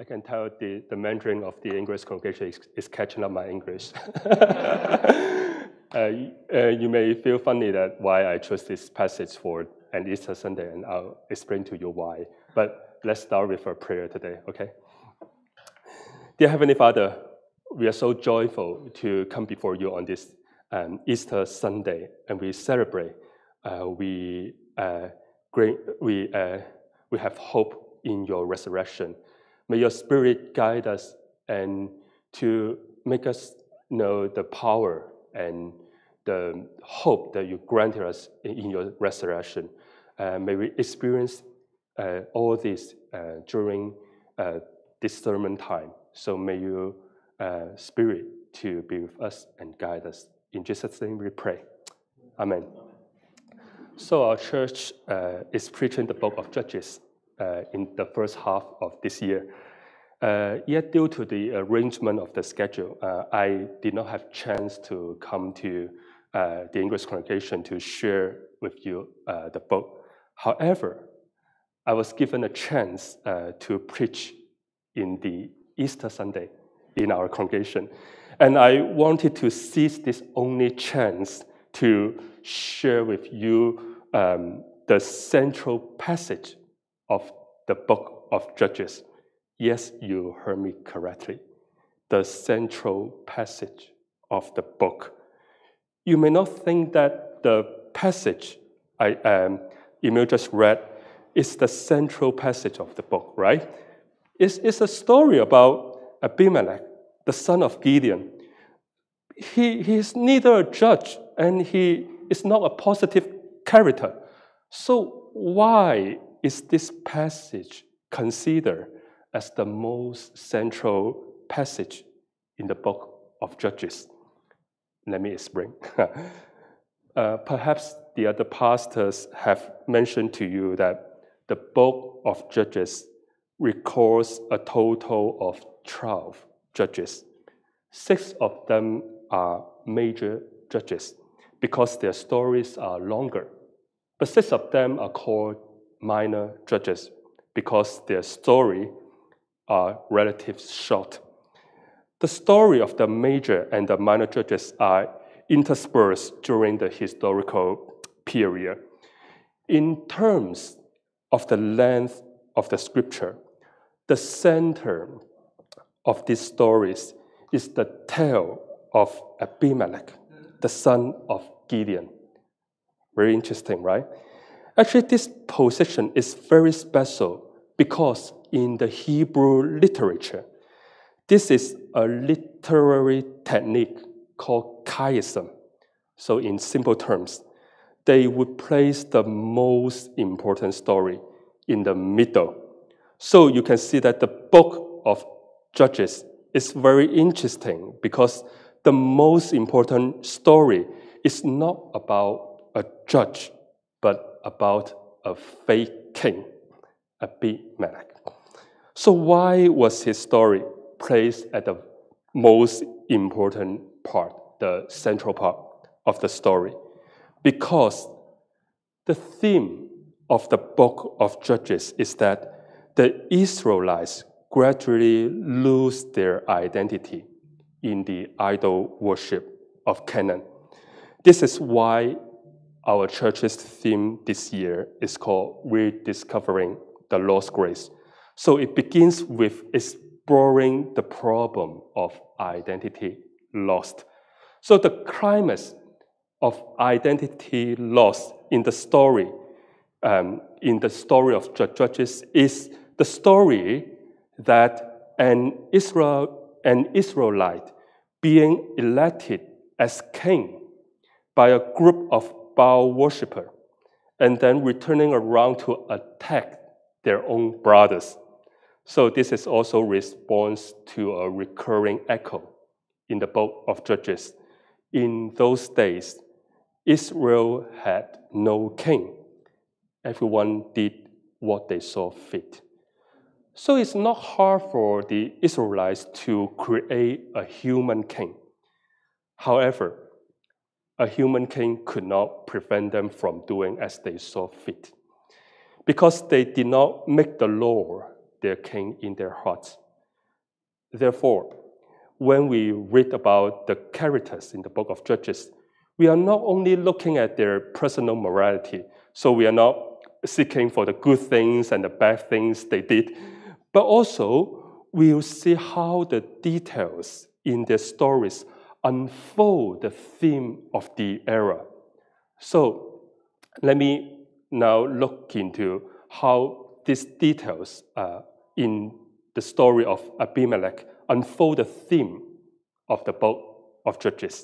I can tell the Mandarin of the English congregation is catching up my English. You may feel funny that why I chose this passage for an Easter Sunday, and I'll explain to you why. But let's start with a prayer today, okay? Dear Heavenly Father, we are so joyful to come before you on this Easter Sunday, and we celebrate. We have hope in your resurrection. May your Spirit guide us and to make us know the power and the hope that you granted us in your resurrection. May we experience all this during this sermon time. So may your Spirit to be with us and guide us. In Jesus' name we pray. Amen. So our church is preaching the book of Judges in the first half of this year. Yet due to the arrangement of the schedule, I did not have chance to come to the English congregation to share with you the book. However, I was given a chance to preach in the Easter Sunday in our congregation. And I wanted to seize this only chance to share with you the central passage of the book of Judges. Yes, you heard me correctly. The central passage of the book. You may not think that the passage Emil just read is the central passage of the book, right? It's a story about Abimelech, the son of Gideon. He is neither a judge and he is not a positive character. So why is this passage considered as the most central passage in the book of Judges? Let me explain. Perhaps the other pastors have mentioned to you that the book of Judges records a total of 12 judges. 6 of them are major judges because their stories are longer. But 6 of them are called minor judges because their story are relatively short. The story of the major and the minor judges are interspersed during the historical period. In terms of the length of the scripture, the center of these stories is the tale of Abimelech, the son of Gideon. Very interesting, right? Actually, this position is very special because in the Hebrew literature, this is a literary technique called chiasm. So in simple terms, they would place the most important story in the middle. So you can see that the book of Judges is very interesting because the most important story is not about a judge, but about a fake king, Abimelech. So why was his story placed at the most important part, the central part of the story? Because the theme of the book of Judges is that the Israelites gradually lose their identity in the idol worship of Canaan. This is why our church's theme this year is called Rediscovering the Lost Grace. So it begins with exploring the problem of identity lost. So the climax of identity lost in the story of Judges is the story that an Israelite being elected as king by a group of Baal worshippers and then returning around to attack their own brothers. So this is also a response to a recurring echo in the book of Judges. In those days, Israel had no king. Everyone did what they saw fit. So it's not hard for the Israelites to create a human king. However, a human king could not prevent them from doing as they saw fit, because they did not make the Lord their king in their hearts. Therefore, when we read about the characters in the book of Judges, we are not only looking at their personal morality, so we are not seeking for the good things and the bad things they did, but also we will see how the details in their stories unfold the theme of the era. So let me now look into how these details in the story of Abimelech unfold the theme of the book of Judges.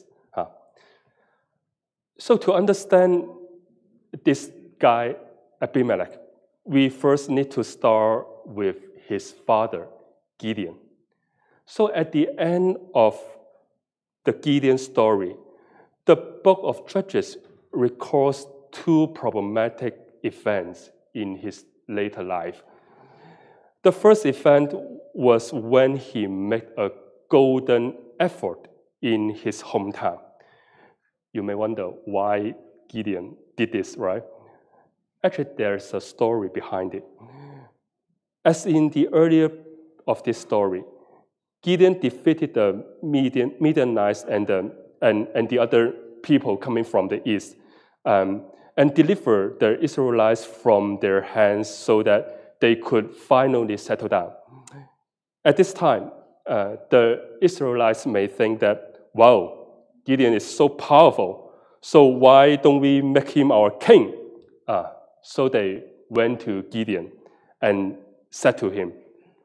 So to understand this guy, Abimelech, we first need to start with his father, Gideon. So at the end of the Gideon story, the book of Judges records two problematic events in his later life. The first event was when he made a golden effort in his hometown. You may wonder why Gideon did this, right? Actually, there's a story behind it. As in the earlier of this story, Gideon defeated the Midianites and the other people coming from the east, and delivered the Israelites from their hands so that they could finally settle down. At this time, the Israelites may think that, wow, Gideon is so powerful, so why don't we make him our king? So they went to Gideon and said to him,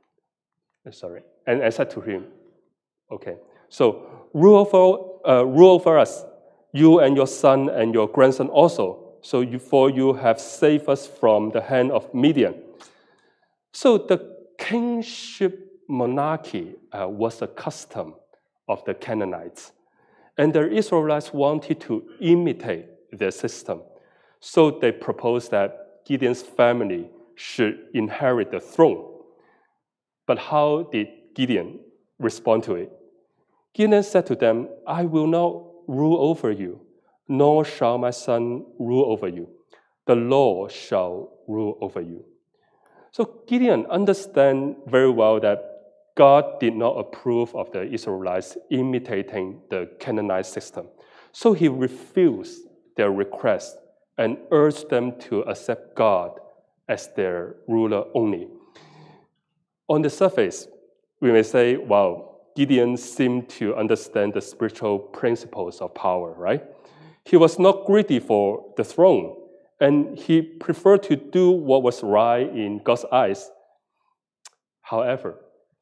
and said to him, okay, so rule over us, you and your son and your grandson also, for you have saved us from the hand of Midian. So the kingship monarchy was a custom of the Canaanites. And the Israelites wanted to imitate their system. So they proposed that Gideon's family should inherit the throne. But how did Gideon respond to it? Gideon said to them, I will not rule over you, nor shall my son rule over you. The Lord shall rule over you. So Gideon understands very well that God did not approve of the Israelites imitating the Canaanite system. So he refused their request and urged them to accept God as their ruler only. On the surface, we may say, wow, Gideon seemed to understand the spiritual principles of power, right? He was not greedy for the throne, and he preferred to do what was right in God's eyes. However,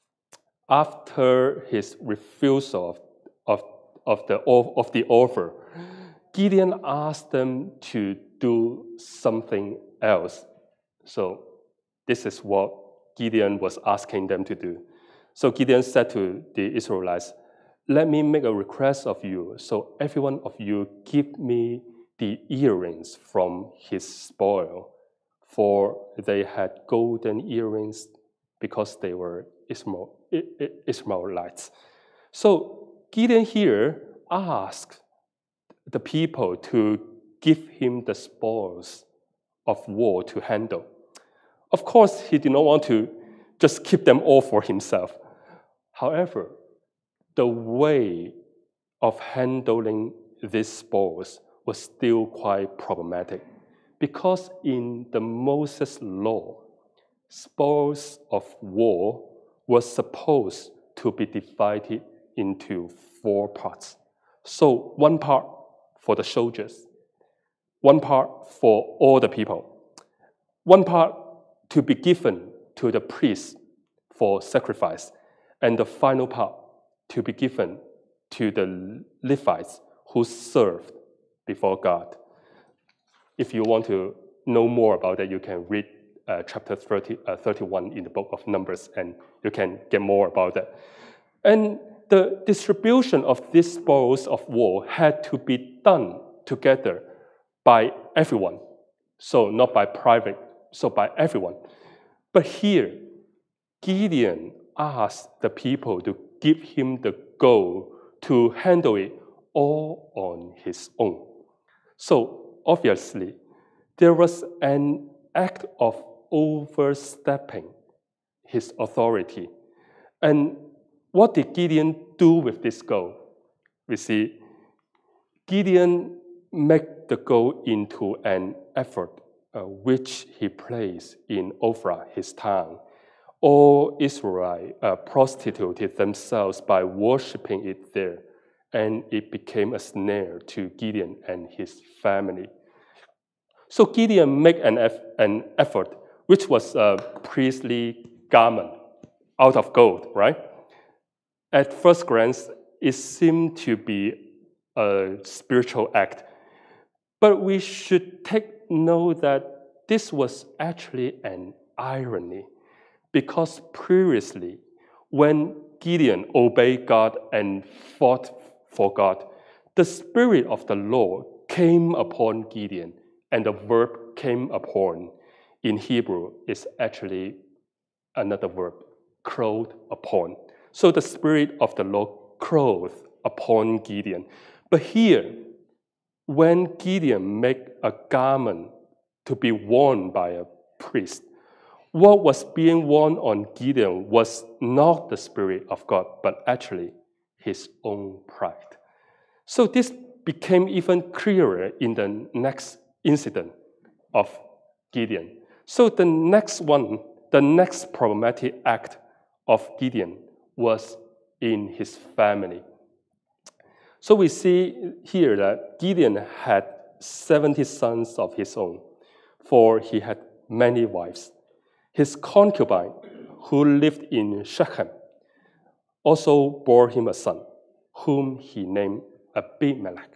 after his refusal of the offer, Gideon asked them to do something else. So this is what Gideon was asking them to do. So Gideon said to the Israelites, let me make a request of you. So every one of you give me the earrings from his spoil, for they had golden earrings because they were Ishmaelites. So Gideon here asked the people to give him the spoils of war to handle. Of course, he did not want to just keep them all for himself. However, the way of handling these spoils was still quite problematic, because in the Moses law, spoils of war was supposed to be divided into 4 parts. So 1 part for the soldiers, 1 part for all the people, 1 part to be given to the priests for sacrifice, and the final part to be given to the Levites who served before God. If you want to know more about that, you can read chapter 31 in the book of Numbers, and you can get more about that. And the distribution of these spoils of war had to be done together by everyone. So not by private, so by everyone. But here, Gideon asked the people to give him the goal to handle it all on his own. So obviously, there was an act of overstepping his authority. And what did Gideon do with this gold? We see Gideon made the gold into an effort which he placed in Ophrah, his town. All Israel prostituted themselves by worshipping it there, and it became a snare to Gideon and his family. So Gideon made an effort, which was a priestly garment out of gold, right? At first glance, it seemed to be a spiritual act. But we should take note that this was actually an irony, because previously, when Gideon obeyed God and fought for God, the Spirit of the Lord came upon Gideon, and the verb came upon in Hebrew is actually another verb, clothed upon. So the Spirit of the Lord clothed upon Gideon. But here, when Gideon made a garment to be worn by a priest, what was being worn on Gideon was not the Spirit of God, but actually his own pride. So this became even clearer in the next incident of Gideon. So the next problematic act of Gideon was in his family. So we see here that Gideon had 70 sons of his own, for he had many wives. His concubine, who lived in Shechem, also bore him a son, whom he named Abimelech.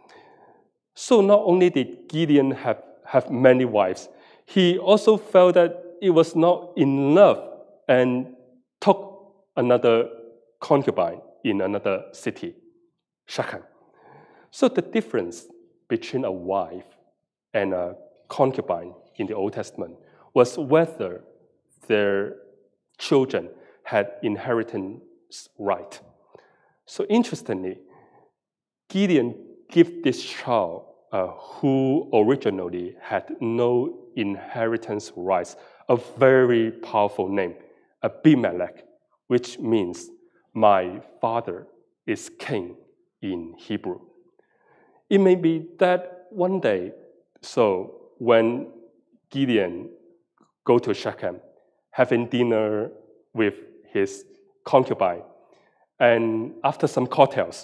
So not only did Gideon have many wives, he also felt that it was not enough and took another concubine in another city, Shechem. So the difference between a wife and a concubine in the Old Testament was whether their children had inheritance right. So interestingly, Gideon gave this child who originally had no inheritance rights a very powerful name, Abimelech, which means my father is king in Hebrew. It may be that one day, so when Gideon go to Shechem, having dinner with his concubine, and after some cocktails,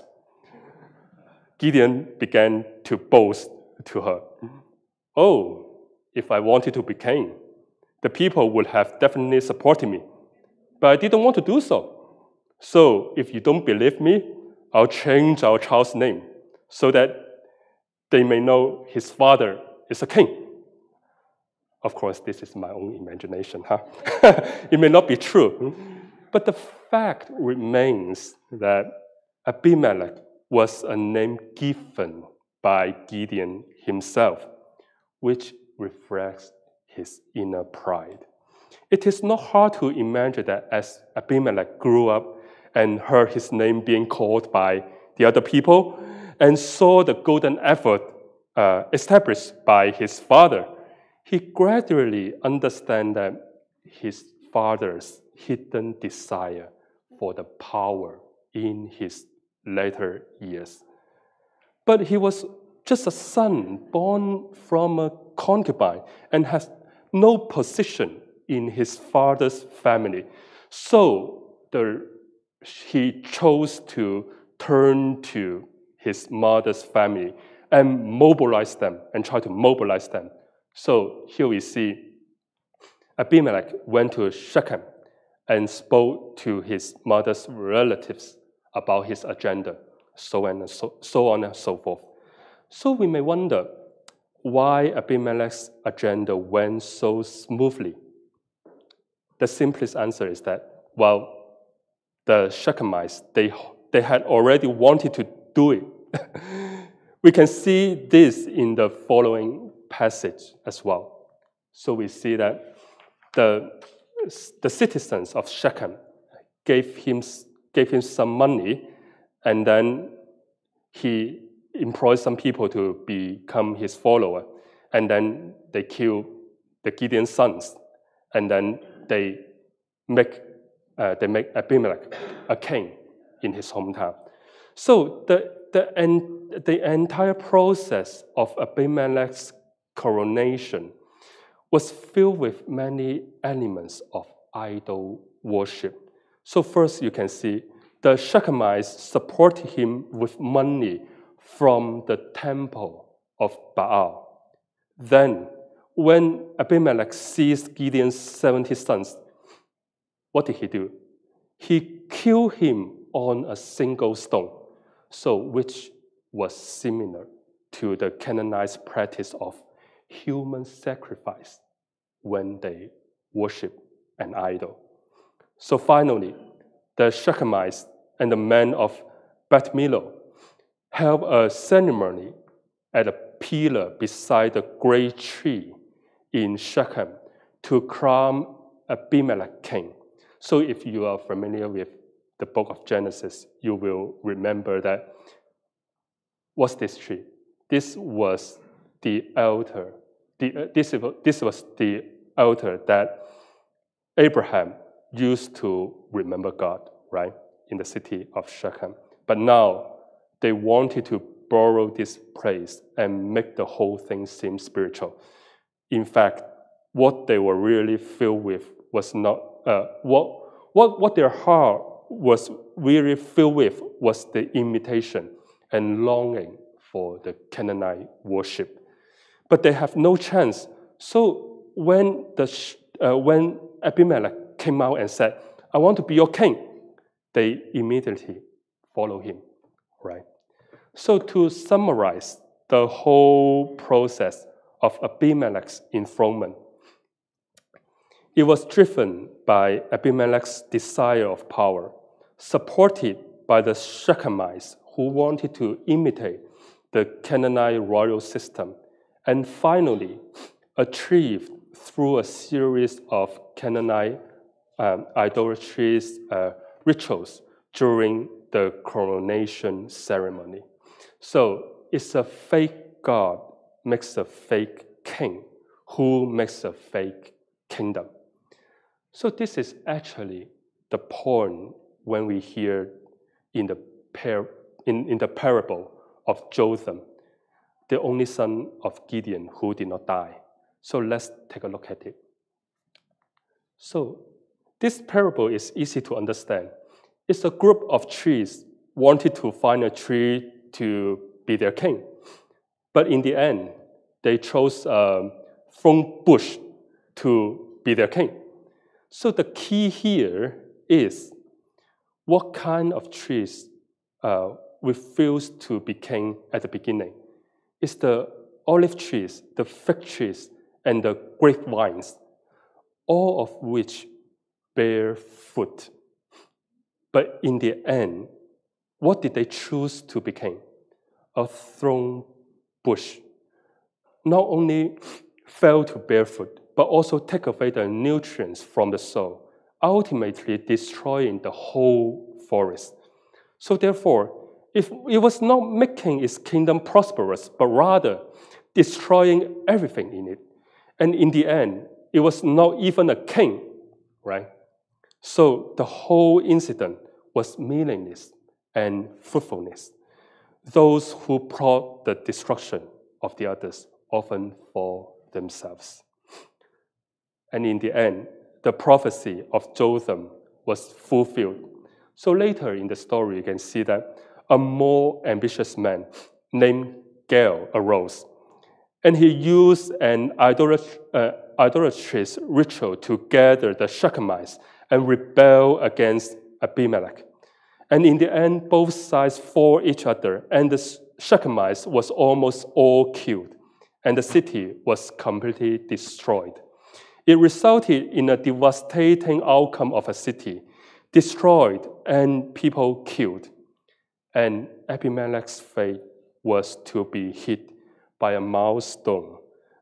Gideon began to boast to her, "Oh, if I wanted to be king, the people would have definitely supported me, but I didn't want to do so. So if you don't believe me, I'll change our child's name so that they may know his father is a king." Of course, this is my own imagination, huh? It may not be true, but the fact remains that Abimelech was a name given by Gideon himself, which reflects his inner pride. It is not hard to imagine that as Abimelech grew up and heard his name being called by the other people and saw the golden effort established by his father, he gradually understood that his father's hidden desire for the power in his later years. But he was just a son born from a concubine and has no position in his father's family. So he chose to turn to his mother's family and mobilize them and try to mobilize them. So here we see Abimelech went to Shechem and spoke to his mother's relatives about his agenda, so on and so forth. So we may wonder why Abimelech's agenda went so smoothly. The simplest answer is that, well, the Shechemites, they had already wanted to do it. We can see this in the following passage as well. So we see that the citizens of Shechem gave him some money, and then he employed some people to become his follower, and then they killed the Gideon's sons, and then they make they make Abimelech a king in his hometown. So the entire process of Abimelech's coronation was filled with many elements of idol worship. So first you can see the Shechemites supported him with money from the temple of Baal. Then, when Abimelech seized Gideon's 70 sons, what did he do? He killed him on a single stone, so which was similar to the Canaanites' practice of human sacrifice when they worship an idol. So finally, the Shechemites and the men of Beth Millo held a ceremony at a pillar beside the great tree in Shechem to crown Abimelech king. So if you are familiar with the book of Genesis, you will remember that what's this tree? This was the altar. This was the altar that Abraham used to remember God, right, in the city of Shechem. But now they wanted to borrow this place and make the whole thing seem spiritual. In fact, what they were really filled with was not what their heart was really filled with was the imitation and longing for the Canaanite worship. But they have no chance. So when Abimelech came out and said, "I want to be your king," they immediately follow him, right? So to summarize the whole process of Abimelech's enthronement, it was driven by Abimelech's desire of power, supported by the Shechemites who wanted to imitate the Canaanite royal system, and finally achieved through a series of Canaanite idolatries rituals during the coronation ceremony. So it's a fake God makes a fake king who makes a fake kingdom. So this is actually the point when we hear in the parable of Jotham, the only son of Gideon who did not die. So let's take a look at it. So this parable is easy to understand. It's a group of trees wanted to find a tree to be their king. But in the end, they chose a thorn bush to be their king. So the key here is what kind of trees refuse to be king at the beginning. It's the olive trees, the fig trees, and the grapevines, all of which bear fruit. But in the end, what did they choose to be king? A thorn bush. Not only failed to bear fruit, but also take away the nutrients from the soil, ultimately destroying the whole forest. So therefore, if it was not making its kingdom prosperous, but rather destroying everything in it. And in the end, it was not even a king, right? So the whole incident was meaningless and fruitfulness. Those who plot the destruction of the others often fall themselves. And in the end, the prophecy of Jotham was fulfilled. So later in the story, you can see that a more ambitious man named Gael arose, and he used an idolatrous ritual to gather the Shechemites and rebel against Abimelech. And in the end, both sides fought each other, and the Shechemites was almost all killed, and the city was completely destroyed. It resulted in a devastating outcome of a city, destroyed and people killed. And Abimelech's fate was to be hit by a milestone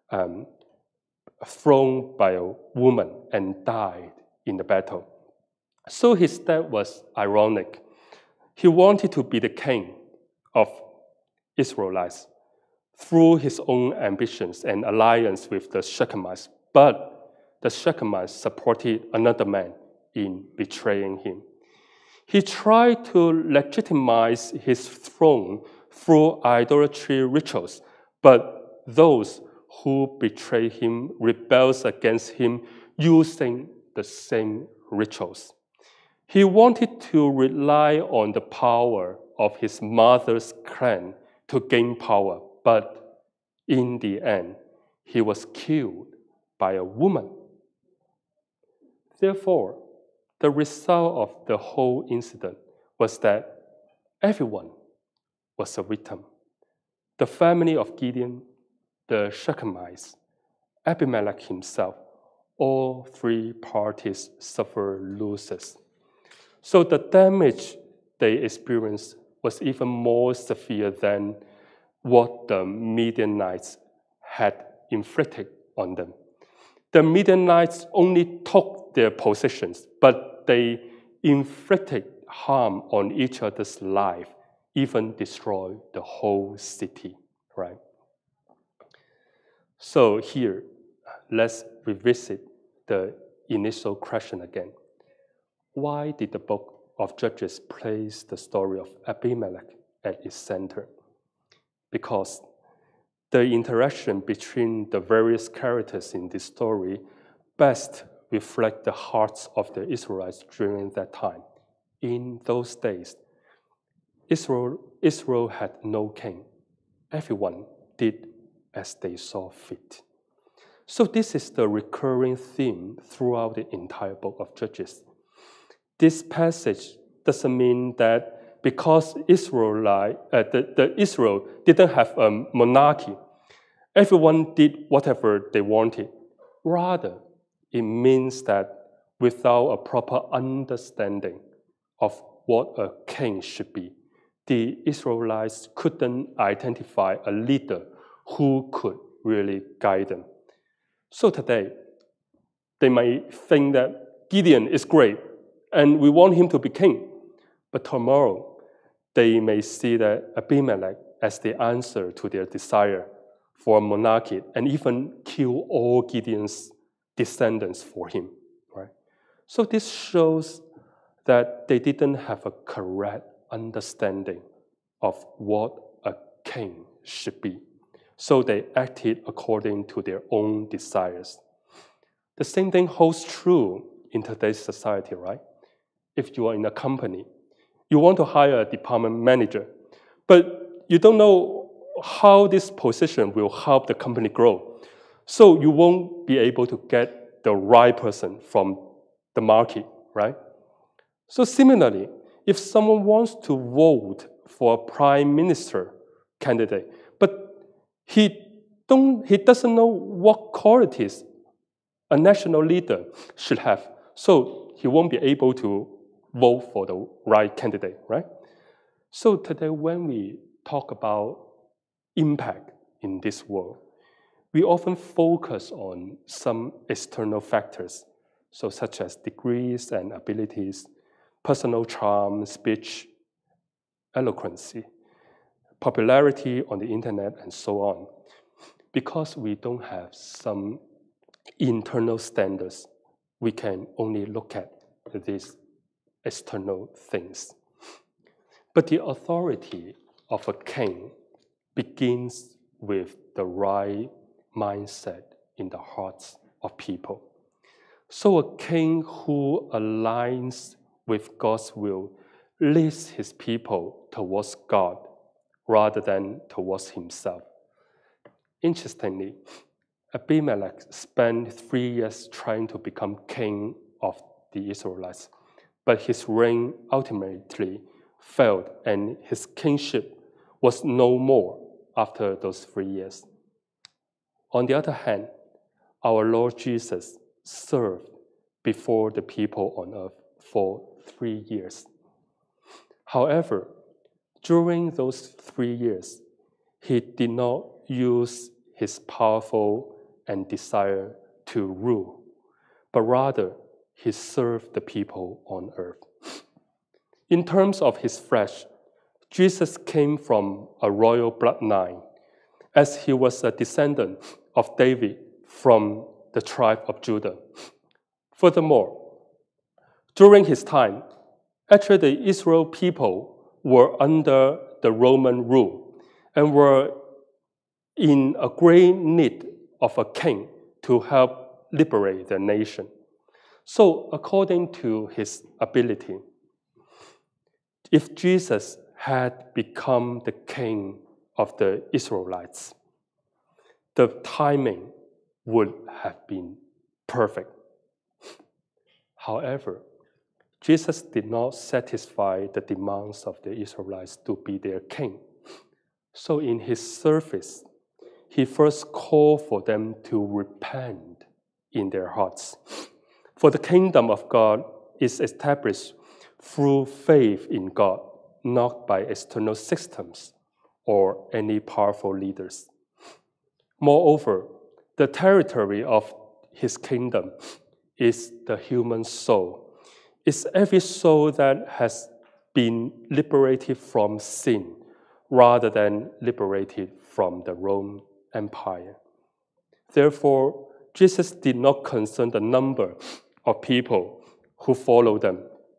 thrown by a woman and died in the battle. So his death was ironic. He wanted to be the king of Israelites through his own ambitions and alliance with the Shechemites, but the Shechemites supported another man, in betraying him. He tried to legitimize his throne through idolatry rituals, but those who betray him rebels against him using the same rituals. He wanted to rely on the power of his mother's clan to gain power, but in the end, he was killed by a woman. Therefore, the result of the whole incident was that everyone was a victim. The family of Gideon, the Shechemites, Abimelech himself, all three parties suffered losses. So the damage they experienced was even more severe than what the Midianites had inflicted on them. The Midianites only took their possessions, but they inflicted harm on each other's life, even destroyed the whole city, right? So here, let's revisit the initial question again. Why did the book of Judges place the story of Abimelech at its center? Because the interaction between the various characters in this story best reflect the hearts of the Israelites during that time. In those days, Israel had no king. Everyone did as they saw fit. So this is the recurring theme throughout the entire book of Judges. This passage doesn't mean that because Israel didn't have a monarchy, everyone did whatever they wanted. Rather, it means that without a proper understanding of what a king should be, the Israelites couldn't identify a leader who could really guide them. So today, they might think that Gideon is great and we want him to be king. But tomorrow, they may see that Abimelech as the answer to their desire for a monarchy and even kill all Gideon's descendants for him, right? So this shows that they didn't have a correct understanding of what a king should be. So they acted according to their own desires. The same thing holds true in today's society, right? If you are in a company, you want to hire a department manager, but you don't know how this position will help the company grow. So you won't be able to get the right person from the market, right? So similarly, if someone wants to vote for a prime minister candidate, but he doesn't know what qualities a national leader should have, so he won't be able to vote for the right candidate, right? So today, when we talk about impact in this world, we often focus on some external factors, so such as degrees and abilities, personal charm, speech, eloquency, popularity on the internet, and so on. Because we don't have some internal standards, we can only look at these external things. But the authority of a king begins with the right mindset in the hearts of people. So a king who aligns with God's will leads his people towards God rather than towards himself. Interestingly, Abimelech spent 3 years trying to become king of the Israelites, but his reign ultimately failed and his kingship was no more after those 3 years. On the other hand, our Lord Jesus served before the people on earth for 3 years. However, during those 3 years, he did not use his powerful and desire to rule, but rather he served the people on earth. In terms of his flesh, Jesus came from a royal bloodline, as he was a descendant of David from the tribe of Judah. Furthermore, During his time, actually the Israel people were under the Roman rule and were in a great need of a king to help liberate the nation. So according to his ability, if Jesus had become the king of the Israelites, the timing would have been perfect. However, Jesus did not satisfy the demands of the Israelites to be their king. So in his service, he first called for them to repent in their hearts. For the kingdom of God is established through faith in God, not by external systems or any powerful leaders. Moreover, the territory of his kingdom is the human soul. It's every soul that has been liberated from sin rather than liberated from the Roman Empire. Therefore, Jesus did not concern the number of people who follow them,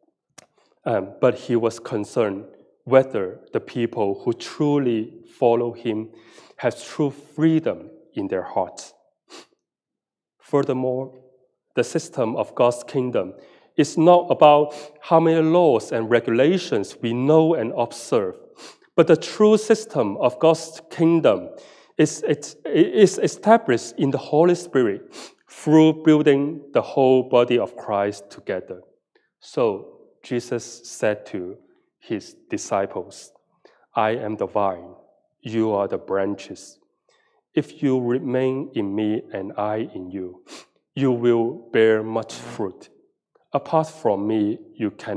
but he was concerned whether the people who truly follow him have true freedom in their hearts. Furthermore, the system of God's kingdom is not about how many laws and regulations we know and observe, but the true system of God's kingdom is established in the Holy Spirit through building the whole body of Christ together. So Jesus said to his disciples, "I am the vine, you are the branches. If you remain in me and I in you, you will bear much fruit. Apart from me, you can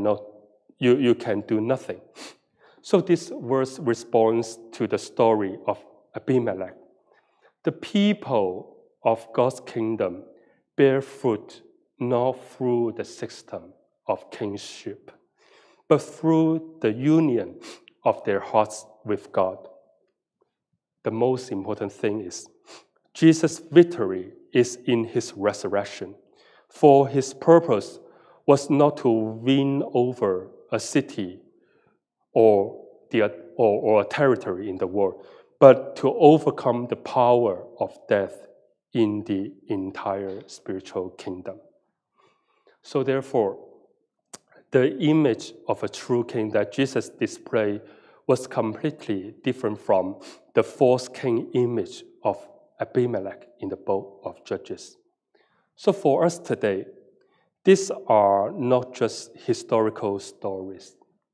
do nothing." So this verse responds to the story of Abimelech. The people of God's kingdom bear fruit not through the system of kingship, but through the union of their hearts with God. The most important thing is Jesus' victory is in his resurrection, for his purpose was not to win over a city or a territory in the world, but to overcome the power of death in the entire spiritual kingdom. So therefore, the image of a true king that Jesus displayed was completely different from the false king image of Abimelech in the book of Judges. So for us today, these are not just historical stories.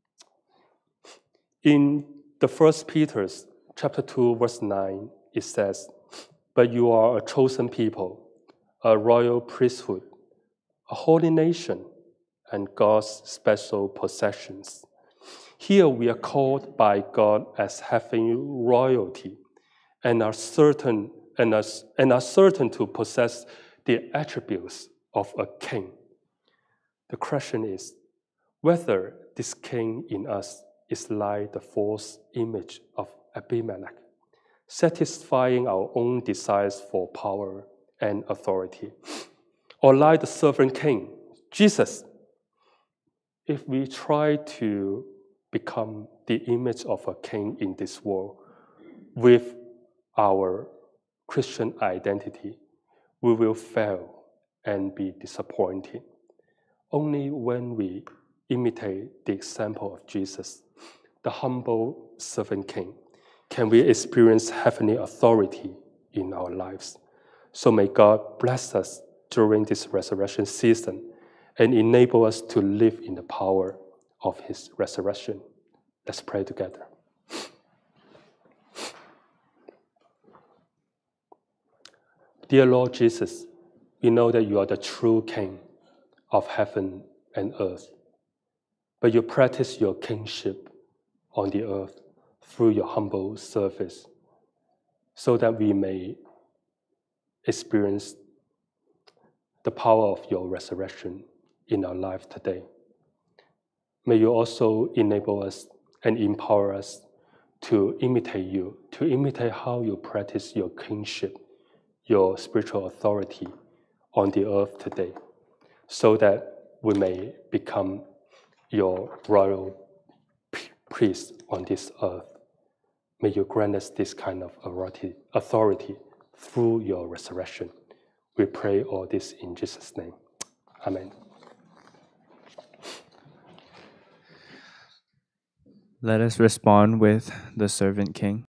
In the 1 Peter chapter 2, verse 9, it says, "But you are a chosen people, a royal priesthood, a holy nation, and God's special possessions." Here we are called by God as having royalty and are certain to possess the attributes of a king. The question is whether this king in us is like the false image of Abimelech, satisfying our own desires for power and authority, or like the servant king, Jesus. If we try to become the image of a king in this world with our Christian identity, we will fail and be disappointed. Only when we imitate the example of Jesus, the humble servant king, can we experience heavenly authority in our lives. So may God bless us during this resurrection season and enable us to live in the power of his resurrection. Let's pray together. Dear Lord Jesus, we know that you are the true King of heaven and earth, but you practice your kingship on the earth through your humble service, so that we may experience the power of your resurrection in our life today. May you also enable us and empower us to imitate you, to imitate how you practice your kingship, your spiritual authority on the earth today, so that we may become your royal priests on this earth. May you grant us this kind of authority through your resurrection. We pray all this in Jesus' name. Amen. Let us respond with the servant king.